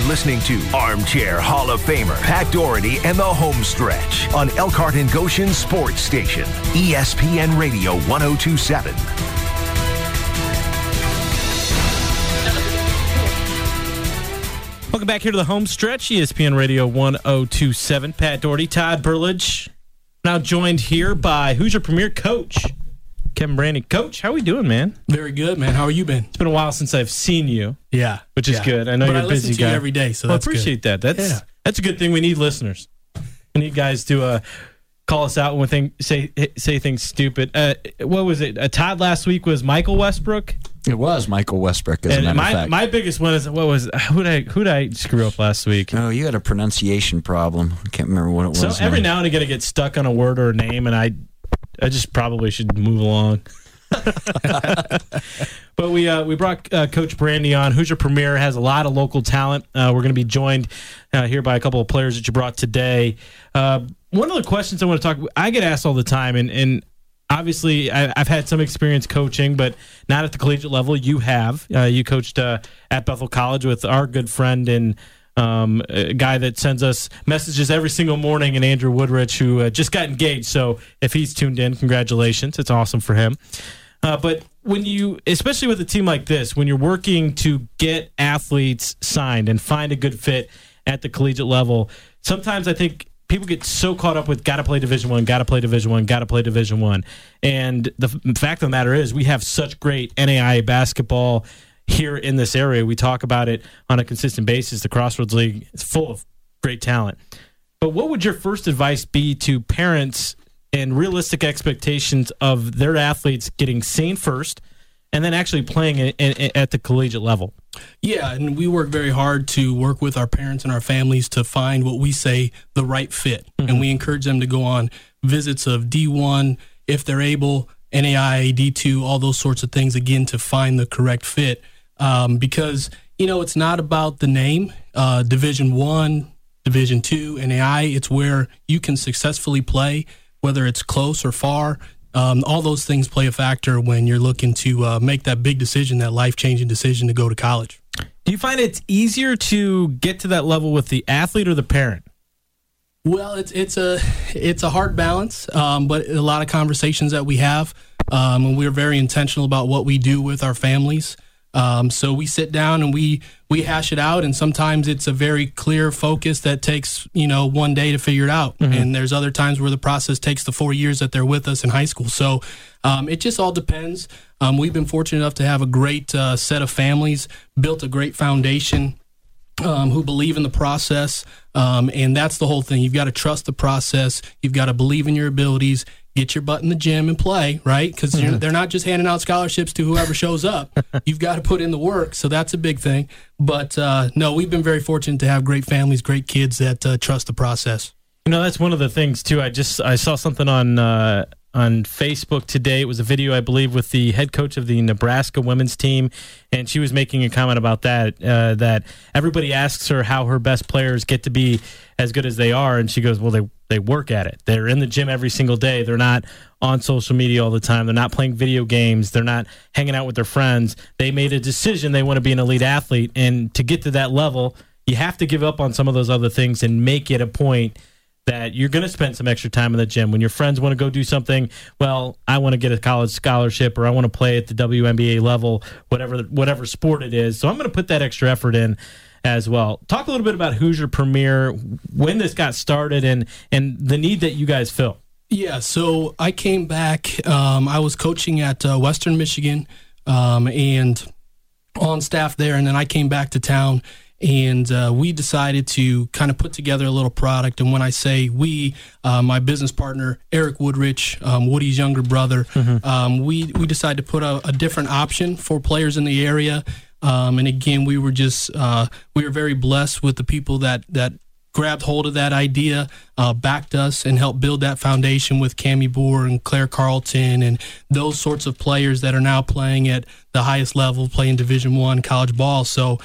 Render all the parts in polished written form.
listening to Armchair Hall of Famer Pat Doherty and the Home Stretch on Elkhart and Goshen Sports Station, ESPN Radio 1027. Welcome back here to the Home Stretch, ESPN Radio 1027. Pat Doherty, Todd Burlage, now joined here by Hoosier Premier Coach Kevin Brandy. Coach, how are we doing, man? Very good, man. How are you been? It's been a while since I've seen you. Yeah. Which is good. I know you're a busy guy. I listen to you every day, so that's good. I appreciate that. That's a good thing. We need listeners. We need guys to call us out when say things stupid. What was it? Todd last week was Michael Westbrook? It was Michael Westbrook, as a matter of fact. My biggest one is, who'd I screw up last week? Oh, you had a pronunciation problem. I can't remember what it was. So every now and again I get stuck on a word or a name, and I just probably should move along. But we brought Coach Brandy on. Hoosier Premier has a lot of local talent. We're going to be joined here by a couple of players that you brought today. One of the questions I want to talk about, I get asked all the time, and obviously I've had some experience coaching, but not at the collegiate level. You have. You coached at Bethel College with our good friend and a guy that sends us messages every single morning, and Andrew Woodrich, who just got engaged. So if he's tuned in, congratulations. It's awesome for him. But when you, especially with a team like this, when you're working to get athletes signed and find a good fit at the collegiate level, sometimes I think people get so caught up with got to play Division I, got to play Division I, got to play Division I. And the fact of the matter is we have such great NAIA basketball here in this area. We talk about it on a consistent basis. The Crossroads League is full of great talent. But what would your first advice be to parents and realistic expectations of their athletes getting seen first and then actually playing at the collegiate level? Yeah, and we work very hard to work with our parents and our families to find what we say the right fit. Mm-hmm. And we encourage them to go on visits of D1, if they're able, NAIA, D2, all those sorts of things, again, to find the correct fit. Because, it's not about the name, Division I, Division II, NAIA. It's where you can successfully play, whether it's close or far. All those things play a factor when you're looking to make that big decision, that life-changing decision to go to college. Do you find it's easier to get to that level with the athlete or the parent? Well, it's a hard balance, but a lot of conversations that we have, and we're very intentional about what we do with our families. So we sit down and we hash it out, and sometimes it's a very clear focus that takes, one day to figure it out. Mm-hmm. And there's other times where the process takes the 4 years that they're with us in high school. So it just all depends. We've been fortunate enough to have a great set of families, built a great foundation, who believe in the process. And that's the whole thing. You've got to trust the process. You've got to believe in your abilities. Get your butt in the gym and play, right? Because they're not just handing out scholarships to whoever shows up. You've got to put in the work, so that's a big thing. But, no, we've been very fortunate to have great families, great kids that trust the process. That's one of the things, too. I saw something on Facebook today. It was a video, I believe, with the head coach of the Nebraska women's team, and she was making a comment about that everybody asks her how her best players get to be as good as they are, and she goes, well, they work at it. They're in the gym every single day. They're not on social media all the time. They're not playing video games. They're not hanging out with their friends. They made a decision they want to be an elite athlete, and to get to that level, you have to give up on some of those other things and make it a point that you're going to spend some extra time in the gym. When your friends want to go do something, well, I want to get a college scholarship or I want to play at the WNBA level, whatever sport it is. So I'm going to put that extra effort in as well. Talk a little bit about Hoosier Premier, when this got started and the need that you guys fill. Yeah, so I came back. I was coaching at Western Michigan and on staff there, and then I came back to town. And we decided to kind of put together a little product. And when I say we, my business partner, Eric Woodrich, Woody's younger brother, mm-hmm. we decided to put a different option for players in the area. And again, we were very blessed with the people that grabbed hold of that idea, backed us, and helped build that foundation with Cammie Boer and Claire Carlton and those sorts of players that are now playing at the highest level, playing Division I college ball. So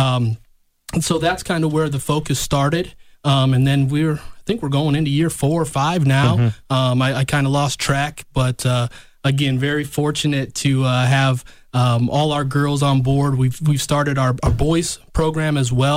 that's kind of where the focus started. And then I think we're going into year 4 or 5 now. Mm-hmm. I kind of lost track, but again, very fortunate to have all our girls on board. We've started our boys program as well.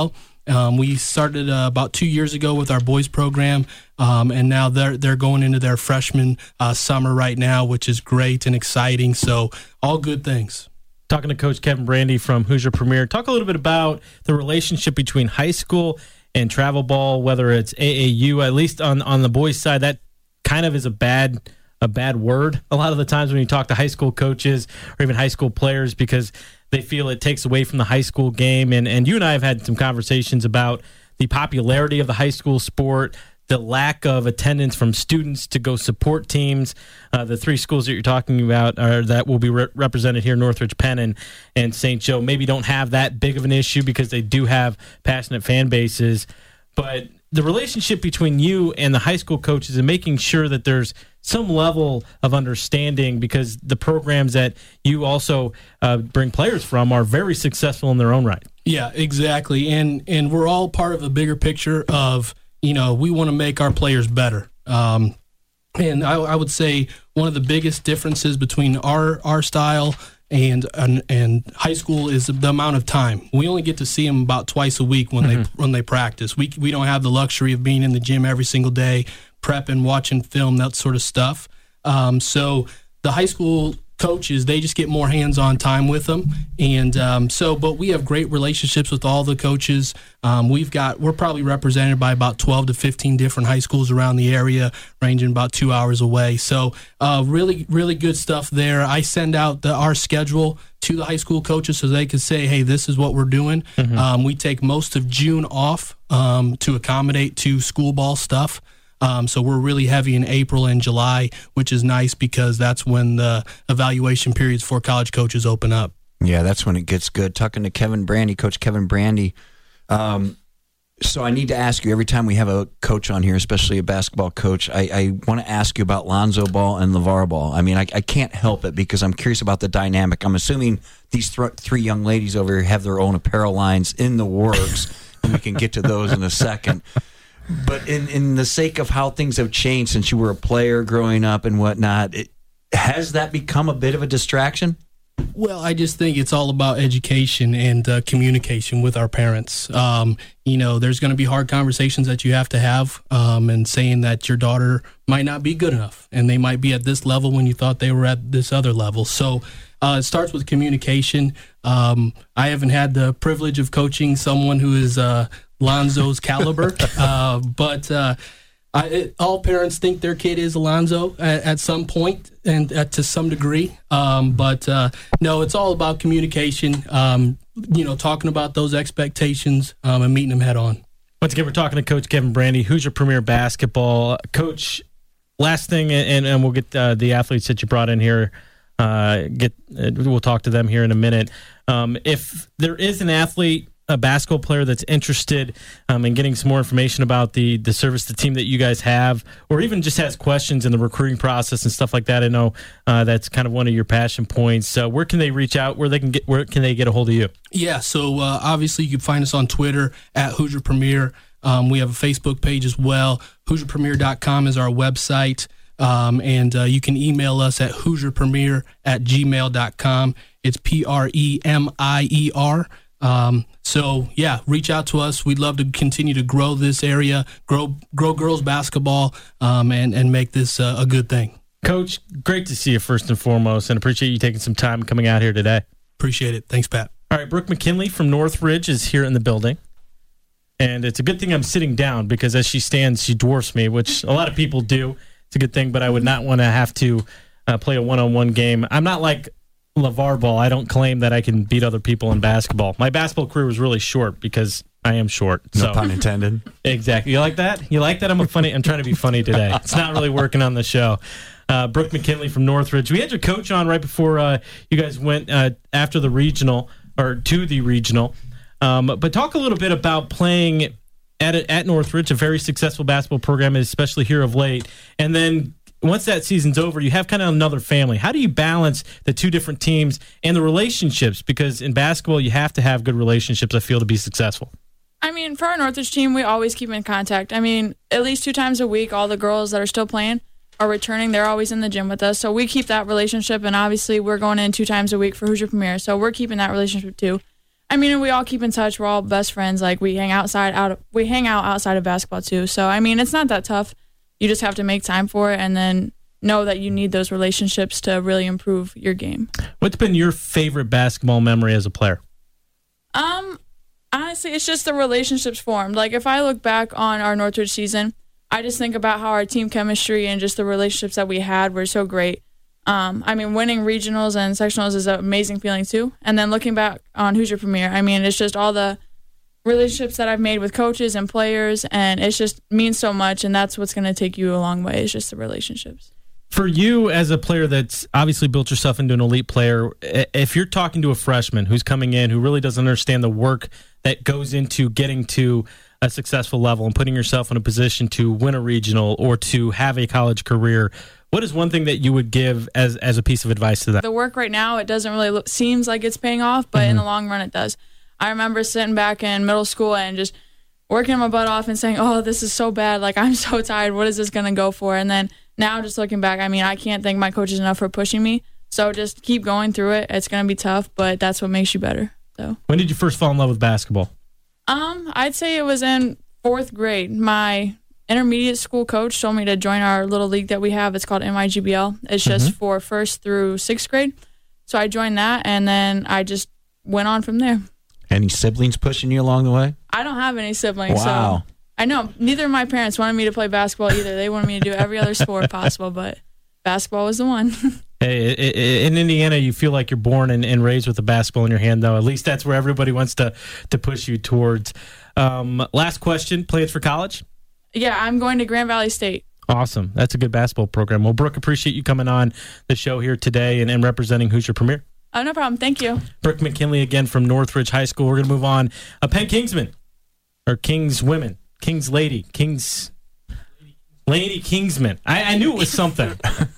We started about 2 years ago with our boys program, and now they're going into their freshman summer right now, which is great and exciting. So all good things. Talking to Coach Kevin Brandy from Hoosier Premier. Talk a little bit about the relationship between high school and travel ball, whether it's AAU, at least on the boys' side. That kind of is a bad word a lot of the times when you talk to high school coaches or even high school players, because they feel it takes away from the high school game. And you and I have had some conversations about the popularity of the high school sport, the lack of attendance from students to go support teams. The three schools that you're talking about are that will be represented here, Northridge, Penn, and St. Joe, maybe don't have that big of an issue because they do have passionate fan bases. But the relationship between you and the high school coaches and making sure that there's some level of understanding, because the programs that you also bring players from are very successful in their own right. Yeah, exactly. And we're all part of a bigger picture of, we want to make our players better. And I would say one of the biggest differences between our style and high school is the amount of time. We only get to see them about twice a week when they practice. We don't have the luxury of being in the gym every single day, prepping, watching film, that sort of stuff. So the high school coaches, they just get more hands-on time with them, and but we have great relationships with all the coaches. We're probably represented by about 12 to 15 different high schools around the area, ranging about 2 hours away. So really, really good stuff there. I send out our schedule to the high school coaches so they can say, hey, this is what we're doing. We take most of June off to accommodate to school ball stuff. So we're really heavy in April and July, which is nice because that's when the evaluation periods for college coaches open up. Yeah, that's when it gets good. Talking to Kevin Brandy, Coach Kevin Brandy. So I need to ask you, every time we have a coach on here, especially a basketball coach, I want to ask you about Lonzo Ball and LeVar Ball. I mean, I can't help it because I'm curious about the dynamic. I'm assuming these three young ladies over here have their own apparel lines in the works, and we can get to those in a second. But in the sake of how things have changed since you were a player growing up and whatnot, has that become a bit of a distraction? Well, I just think it's all about education and communication with our parents. There's going to be hard conversations that you have to have, and saying that your daughter might not be good enough, and they might be at this level when you thought they were at this other level. So it starts with communication. I haven't had the privilege of coaching someone who is Lonzo's caliber, but all parents think their kid is Alonzo at some point and to some degree. But no, it's all about communication, talking about those expectations and meeting them head on. Once again, we're talking to Coach Kevin Brandy, Hoosier Premier Basketball. Coach, last thing, and we'll get the athletes that you brought in here. We'll talk to them here in a minute. If there is an athlete, a basketball player that's interested in getting some more information about the service, the team that you guys have, or even just has questions in the recruiting process and stuff like that, I know that's kind of one of your passion points. Where can they reach out? Where can they get a hold of you? Yeah, so obviously you can find us on Twitter at Hoosier Premier. We have a Facebook page as well. HoosierPremier.com is our website. And you can email us at HoosierPremier@gmail.com. It's PREMIER. So yeah, reach out to us. We'd love to continue to grow this area, grow girls basketball, and make this a good thing. Coach, great to see you first and foremost, and appreciate you taking some time coming out here today. Appreciate it. Thanks, Pat. All right, Brooke McKinley from Northridge is here in the building. And it's a good thing I'm sitting down because as she stands, she dwarfs me, which a lot of people do. It's a good thing, but I would not want to have to play a one-on-one game. I'm not like LeVar Ball. I don't claim that I can beat other people in basketball. My basketball career was really short because I am short. No pun intended. Exactly. You like that? You like that? I'm trying to be funny today. It's not really working on the show. Brooke McKinley from Northridge. We had your coach on right before you guys went after the regional, or to the regional. But talk a little bit about playing at Northridge, a very successful basketball program, especially here of late. And then once that season's over, you have kind of another family. How do you balance the two different teams and the relationships? Because in basketball, you have to have good relationships, I feel, to be successful. I mean, for our Northridge team, we always keep in contact. I mean, at least 2 times a week, all the girls that are still playing are returning. They're always in the gym with us. So we keep that relationship, and obviously we're going in 2 times a week for Hoosier Premier. So we're keeping that relationship too. I mean, we all keep in touch. We're all best friends. Like, we hang out outside of basketball too. So, I mean, it's not that tough. You just have to make time for it and then know that you need those relationships to really improve your game. What's been your favorite basketball memory as a player? Honestly, it's just the relationships formed. Like, if I look back on our Northridge season, I just think about how our team chemistry and just the relationships that we had were so great. I mean, winning regionals and sectionals is an amazing feeling too. And then looking back on Hoosier Premier, I mean, it's just all the relationships that I've made with coaches and players, and it just means so much, and that's what's going to take you a long way. It's just the relationships. For you as a player that's obviously built yourself into an elite player, if you're talking to a freshman who's coming in who really doesn't understand the work that goes into getting to a successful level and putting yourself in a position to win a regional or to have a college career, what is one thing that you would give as a piece of advice to that? The work right now, it doesn't really seems like it's paying off, but in the long run it does. I remember sitting back in middle school and just working my butt off and saying, oh, this is so bad. Like, I'm so tired. What is this going to go for? And then now just looking back, I mean, I can't thank my coaches enough for pushing me. So just keep going through it. It's going to be tough, but that's what makes you better. So when did you first fall in love with basketball? I'd say it was in 4th grade. My intermediate school coach told me to join our little league that we have. It's called MIGBL. It's just for 1st through 6th grade. So I joined that, and then I just went on from there. Any siblings pushing you along the way? I don't have any siblings. Wow. So I know neither of my parents wanted me to play basketball either. They wanted me to do every other sport possible, but basketball was the one. Hey, in Indiana, you feel like you're born and raised with a basketball in your hand, though. At least that's where everybody wants to push you towards. Last question, plans for college? Yeah, I'm going to Grand Valley State. Awesome. That's a good basketball program. Well, Brooke, appreciate you coming on the show here today and representing Hoosier Premier. Oh, no problem. Thank you. Brooke McKinley again from Northridge High School. We're going to move on. Penn Kingsman, or Kings Women, Kings Lady, Kings Lady Kingsman. I knew it was something.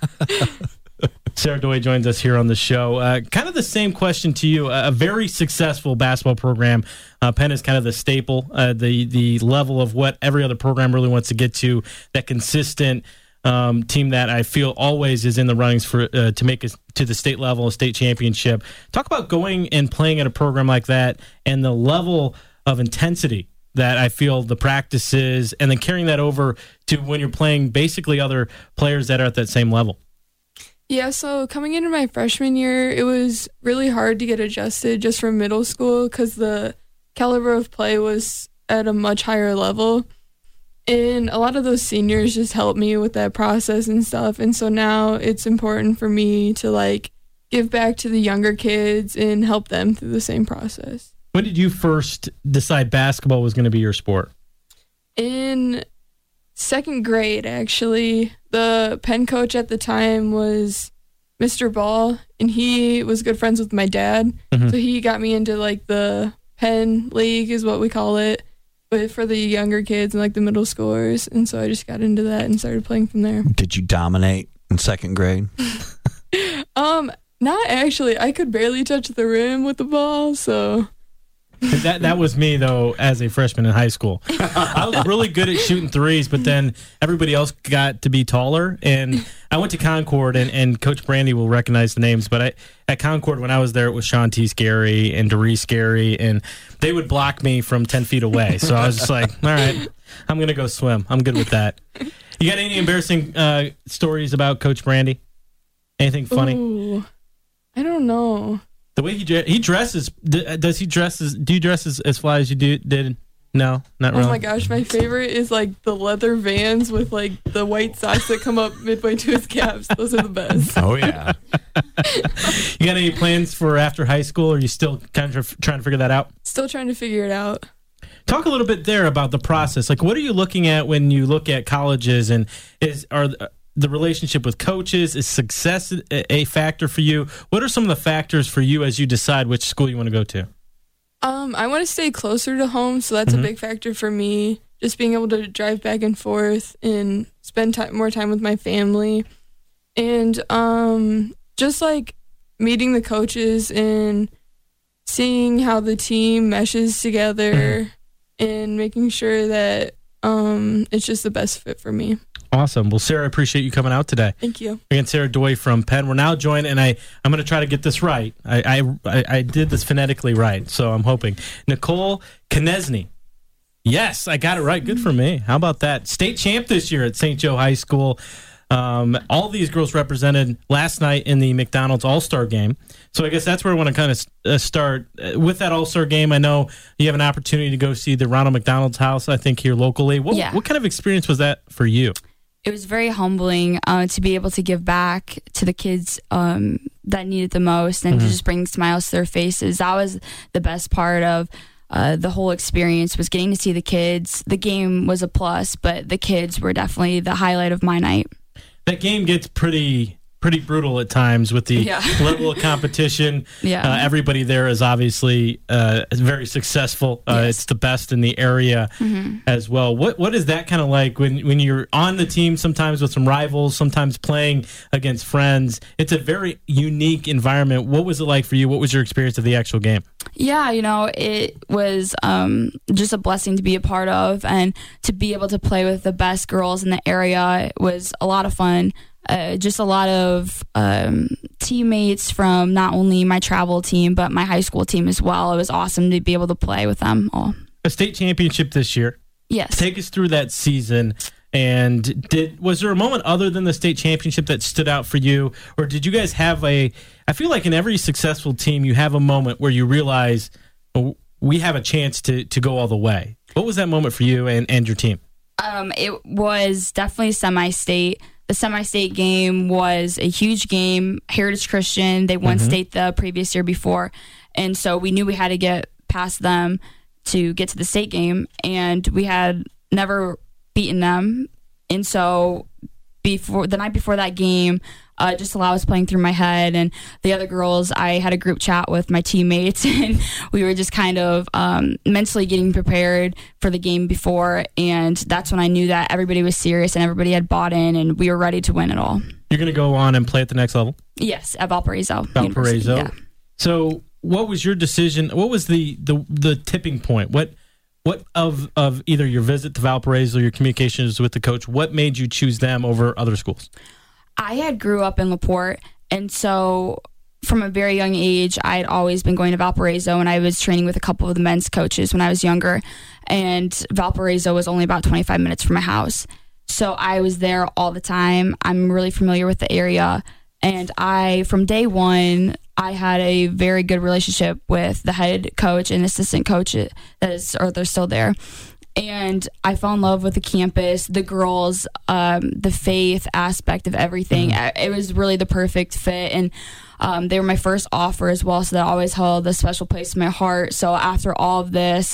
Sarah Doy joins us here on the show. Kind of the same question to you. A very successful basketball program. Penn is kind of the staple, the level of what every other program really wants to get to, that consistent team that I feel always is in the runnings for to make it to the state level, a state championship. Talk about going and playing at a program like that and the level of intensity that I feel the practices, and then carrying that over to when you're playing basically other players that are at that same level. Yeah, so coming into my freshman year, it was really hard to get adjusted just from middle school because the caliber of play was at a much higher level. And a lot of those seniors just helped me with that process and stuff. And so now it's important for me to, like, give back to the younger kids and help them through the same process. When did you first decide basketball was going to be your sport? In 2nd grade, actually. The Penn coach at the time was Mr. Ball, and he was good friends with my dad. So he got me into, like, the Penn League is what we call it, but for the younger kids and, like, the middle schoolers. And so I just got into that and started playing from there. Did you dominate in 2nd grade? Not actually. I could barely touch the rim with the ball, so... That was me, though, as a freshman in high school. I was really good at shooting threes, but then everybody else got to be taller. And I went to Concord, and Coach Brandy will recognize the names. But at Concord, when I was there, it was Sean T. Scary and Doris Scary, and they would block me from 10 feet away. So I was just like, all right, I'm going to go swim. I'm good with that. You got any embarrassing stories about Coach Brandy? Anything funny? Ooh, I don't know. The way he dresses, does he dress do you dress as fly as you did? No, not really. Oh my gosh, my favorite is like the leather Vans with like the white socks that come up midway to his calves. Those are the best. Oh, yeah. You got any plans for after high school, or are you still kind of trying to figure that out? Still trying to figure it out. Talk a little bit there about the process. Like, what are you looking at when you look at colleges, and are the relationship with coaches, is success a factor for you? What are some of the factors for you as you decide which school you want to go to? I want to stay closer to home, so that's a big factor for me. Just being able to drive back and forth and spend more time with my family. And just like meeting the coaches and seeing how the team meshes together and making sure that it's just the best fit for me. Awesome. Well, Sarah, I appreciate you coming out today. Thank you. Again, Sarah Doy from Penn. We're now joined, and I'm going to try to get this right. I did this phonetically right, so I'm hoping. Nicole Knesny. Yes, I got it right. Good for me. How about that? State champ this year at St. Joe High School. All these girls represented last night in the McDonald's All-Star Game. So I guess that's where I want to kind of start. With that All-Star Game, I know you have an opportunity to go see the Ronald McDonald's House, I think, here locally. What kind of experience was that for you? It was very humbling to be able to give back to the kids that need it the most and to just bring smiles to their faces. That was the best part of the whole experience, was getting to see the kids. The game was a plus, but the kids were definitely the highlight of my night. That game gets pretty brutal at times with the level of competition. Everybody there is obviously very successful. It's the best in the area as well. What is that kind of like when you're on the team, sometimes with some rivals, sometimes playing against friends? It's a very unique environment. What was it like for you? What was your experience of the actual game? Yeah, it was just a blessing to be a part of, and to be able to play with the best girls in the area. It was a lot of fun. Just a lot of teammates from not only my travel team, but my high school team as well. It was awesome to be able to play with them all. A state championship this year. Yes. Take us through that season. And was there a moment other than the state championship that stood out for you? Or did you guys have I feel like in every successful team, you have a moment where you realize, oh, we have a chance to go all the way. What was that moment for you and your team? It was definitely semi-state. The semi-state game was a huge game. Heritage Christian, they won state the previous year before. And so we knew we had to get past them to get to the state game. And we had never beaten them. And so the night before that game, just while I was playing through my head and the other girls, I had a group chat with my teammates, and we were just kind of mentally getting prepared for the game before, and that's when I knew that everybody was serious and everybody had bought in and we were ready to win it all. You're going to go on and play at the next level? Yes, at Valparaiso. Valparaiso. Yeah. So what was your decision? What was the tipping point? What of either your visit to Valparaiso, your communications with the coach, what made you choose them over other schools? I had grew up in LaPorte, and so from a very young age, I had always been going to Valparaiso, and I was training with a couple of the men's coaches when I was younger, and Valparaiso was only about 25 minutes from my house. So I was there all the time. I'm really familiar with the area, and from day one, I had a very good relationship with the head coach and assistant coach they're still there. And I fell in love with the campus, the girls, the faith aspect of everything. It was really the perfect fit. And they were my first offer as well, so that always held a special place in my heart. So after all of this,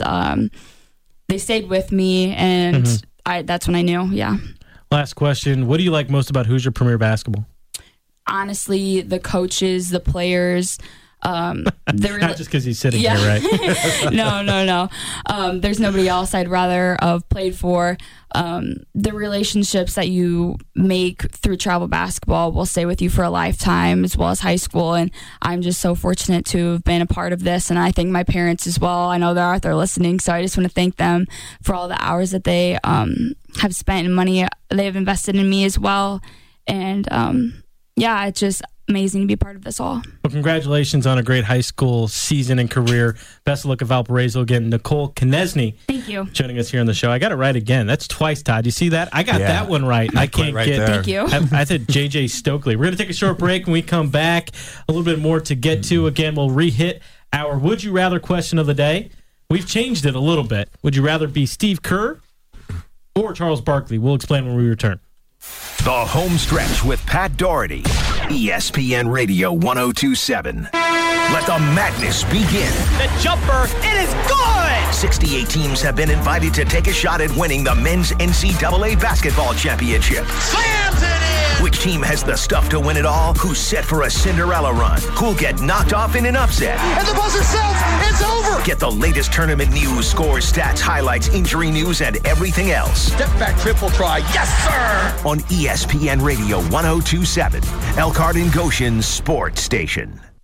they stayed with me, and that's when I knew, Last question. What do you like most about Hoosier Premier Basketball? Honestly, the coaches, the players. Not just because he's sitting here, right? No. There's nobody else I'd rather have played for. The relationships that you make through travel basketball will stay with you for a lifetime, as well as high school. And I'm just so fortunate to have been a part of this. And I thank my parents as well. I know they're out there listening, so I just want to thank them for all the hours that they have spent and money they have invested in me as well. And it's just amazing to be part of this all. Well, congratulations on a great high school season and career. Best of luck at Valparaiso. Again, Nicole Knesny. Thank you. Joining us here on the show. I got it right again. That's twice, Todd. You see that? I got that one right. I can't get there. Thank you. I said J.J. Stokely. We're going to take a short break. When we come back, a little bit more to get to. Again, we'll re-hit our Would You Rather question of the day. We've changed it a little bit. Would you rather be Steve Kerr or Charles Barkley? We'll explain when we return. The Home Stretch with Pat Doherty. ESPN Radio 102.7. Let the madness begin. The jumper, it is good! 68 teams have been invited to take a shot at winning the men's NCAA basketball championship. Slams it in! Which team has the stuff to win it all? Who's set for a Cinderella run? Who'll get knocked off in an upset? And the buzzer sounds, it's over! Get the latest tournament news, scores, stats, highlights, injury news, and everything else. Step back, triple try, yes sir! On ESPN Radio 102.7, Elkhart and Goshen's sports station.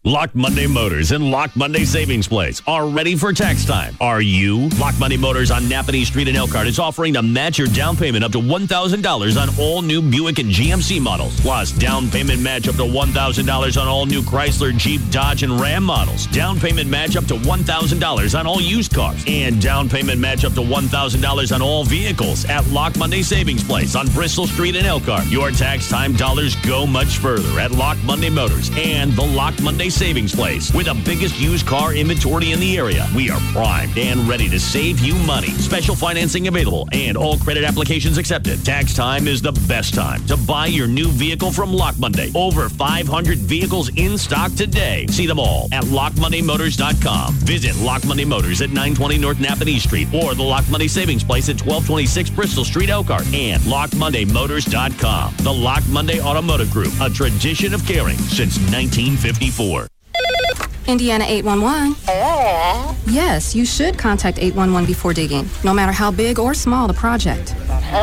Lock Monday Motors and Lock Monday Savings Place are ready for tax time. Are you? Lock Monday Motors on Napanee Street in Elkhart is offering to match your down payment up to $1,000 on all new Buick and GMC models. Plus, down payment match up to $1,000 on all new Chrysler, Jeep, Dodge, and Ram models. Down payment match up to $1,000 on all used cars. And down payment match up to $1,000 on all vehicles at Lock Monday Savings Place on Bristol Street in Elkhart. Your tax time dollars go much further at Lock Monday Motors and the Lock Monday Savings Place. With the biggest used car inventory in the area, we are primed and ready to save you money. Special financing available and all credit applications accepted. Tax time is the best time to buy your new vehicle from Lock Monday. Over 500 vehicles in stock today. See them all at LockMondayMotors.com. Visit Lock Monday Motors at 920 North Napanee Street or the Lock Monday Savings Place at 1226 Bristol Street, Elkhart, and LockMondayMotors.com. The Lock Monday Automotive Group, a tradition of caring since 1954. Indiana 811. Yes, you should contact 811 before digging, no matter how big or small the project.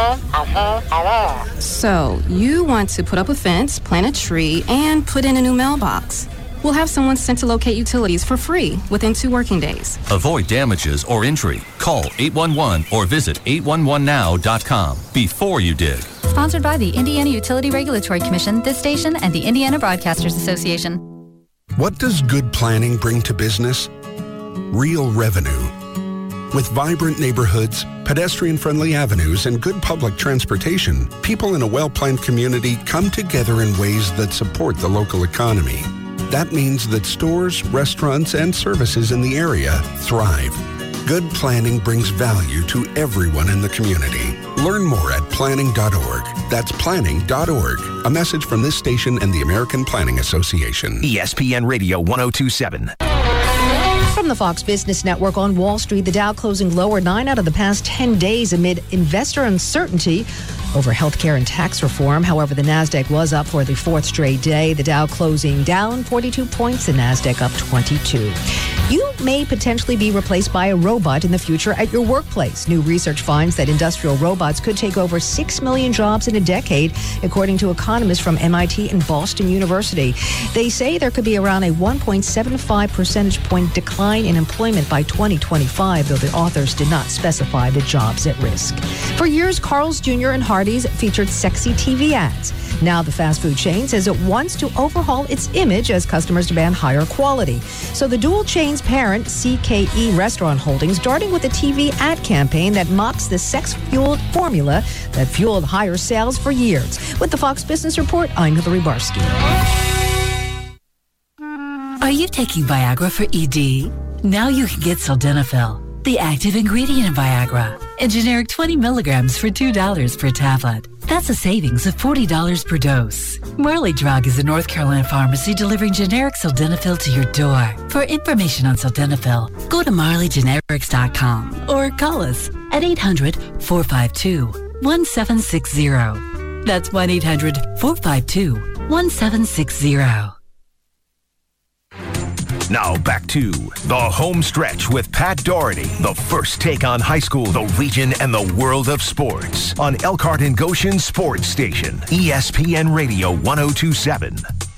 So, you want to put up a fence, plant a tree, and put in a new mailbox. We'll have someone sent to locate utilities for free within 2 working days. Avoid damages or injury. Call 811 or visit 811now.com before you dig. Sponsored by the Indiana Utility Regulatory Commission, this station, and the Indiana Broadcasters Association. What does good planning bring to business? Real revenue. With vibrant neighborhoods, pedestrian-friendly avenues, and good public transportation, people in a well-planned community come together in ways that support the local economy. That means that stores, restaurants, and services in the area thrive. Good planning brings value to everyone in the community. Learn more at planning.org. That's planning.org. A message from this station and the American Planning Association. ESPN Radio 102.7. From the Fox Business Network on Wall Street, the Dow closing lower 9 out of the past 10 days amid investor uncertainty over healthcare and tax reform. However, the Nasdaq was up for the 4th straight day. The Dow closing down 42 points, the Nasdaq up 22. You may potentially be replaced by a robot in the future at your workplace. New research finds that industrial robots could take over 6 million jobs in a decade, according to economists from MIT and Boston University. They say there could be around a 1.75 percentage point decline in employment by 2025, though the authors did not specify the jobs at risk. For years, Carl's Jr. and Hardee's featured sexy TV ads. Now the fast food chain says it wants to overhaul its image as customers demand higher quality. So the dual chain's parent, CKE Restaurant Holdings, starting with a TV ad campaign that mocks the sex-fueled formula that fueled higher sales for years. With the Fox Business Report, I'm Hillary Barsky. Are you taking Viagra for ED? Now you can get Sildenafil, the active ingredient in Viagra, a generic 20 milligrams for $2 per tablet. That's a savings of $40 per dose. Marley Drug is a North Carolina pharmacy delivering generic Sildenafil to your door. For information on Sildenafil, go to marleygenerics.com or call us at 800-452-1760. That's 1-800-452-1760. Now back to the home stretch with Pat Doherty. The first take on high school, the region, and the world of sports on Elkhart and Goshen Sports Station, ESPN Radio 102.7.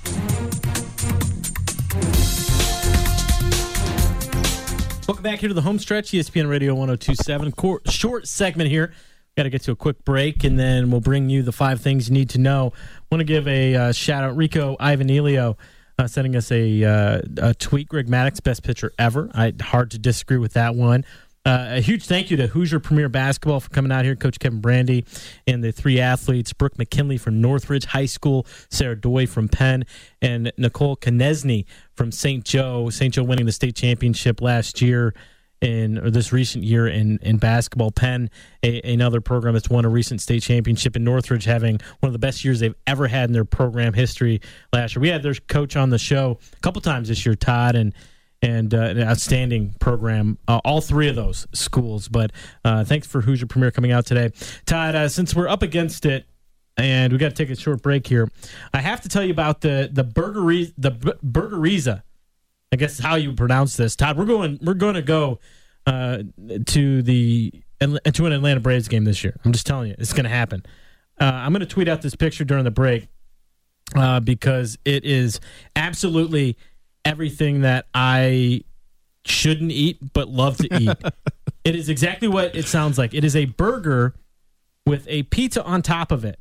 Welcome back here to the home stretch, ESPN Radio 102.7. Short segment here. Got to get to a quick break, and then we'll bring you the 5 things you need to know. Want to give a shout out, Rico Ivanilio. Sending us a tweet. Greg Maddux, best pitcher ever. Hard to disagree with that one. A huge thank you to Hoosier Premier Basketball for coming out here. Coach Kevin Brandy and the 3 athletes, Brooke McKinley from Northridge High School, Sarah Doy from Penn, and Nicole Konechny from St. Joe. St. Joe winning the state championship last year. This recent year in basketball. Penn, another program that's won a recent state championship, in Northridge having one of the best years they've ever had in their program history last year. We had their coach on the show a couple times this year, Todd, and an outstanding program, all 3 of those schools. But thanks for Hoosier Premier coming out today. Todd, since we're up against it, and we got to take a short break here, I have to tell you about the Burgeriza. I guess how you pronounce this, Todd. We're going to go to an Atlanta Braves game this year. I'm just telling you, it's going to happen. I'm going to tweet out this picture during the break because it is absolutely everything that I shouldn't eat but love to eat. It is exactly what it sounds like. It is a burger with a pizza on top of it.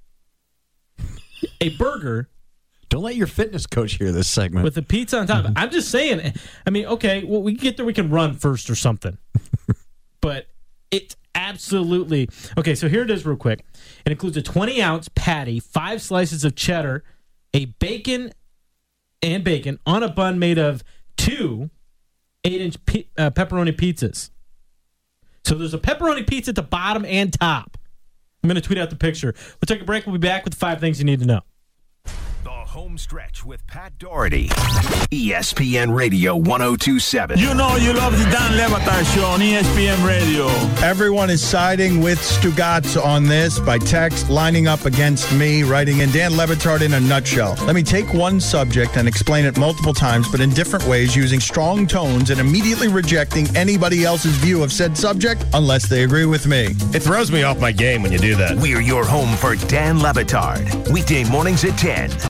A burger. Don't let your fitness coach hear this segment. With a pizza on top. I'm just saying. I mean, okay, well, we can get there. We can run first or something. But it's absolutely. Okay, so here it is real quick. It includes a 20-ounce patty, 5 slices of cheddar, a bacon on a bun made of 2 8-inch pepperoni pizzas. So there's a pepperoni pizza at the bottom and top. I'm going to tweet out the picture. We'll take a break. We'll be back with the 5 things you need to know. The Home Stretch with Pat Doherty. ESPN Radio 102.7. You know you love the Dan Le Batard Show on ESPN Radio. Everyone is siding with Stugotz on this by text, lining up against me, writing in Dan Le Batard in a nutshell. Let me take one subject and explain it multiple times, but in different ways, using strong tones and immediately rejecting anybody else's view of said subject unless they agree with me. It throws me off my game when you do that. We're your home for Dan Le Batard. Weekday mornings at 10.